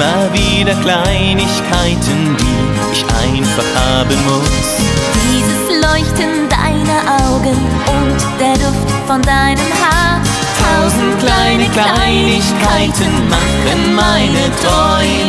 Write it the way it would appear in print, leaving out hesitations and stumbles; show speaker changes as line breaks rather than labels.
immer wieder Kleinigkeiten, die ich einfach haben muss.
Dieses Leuchten deiner Augen und der Duft von deinem Haar.
1000 kleine Kleinigkeiten machen meine Träume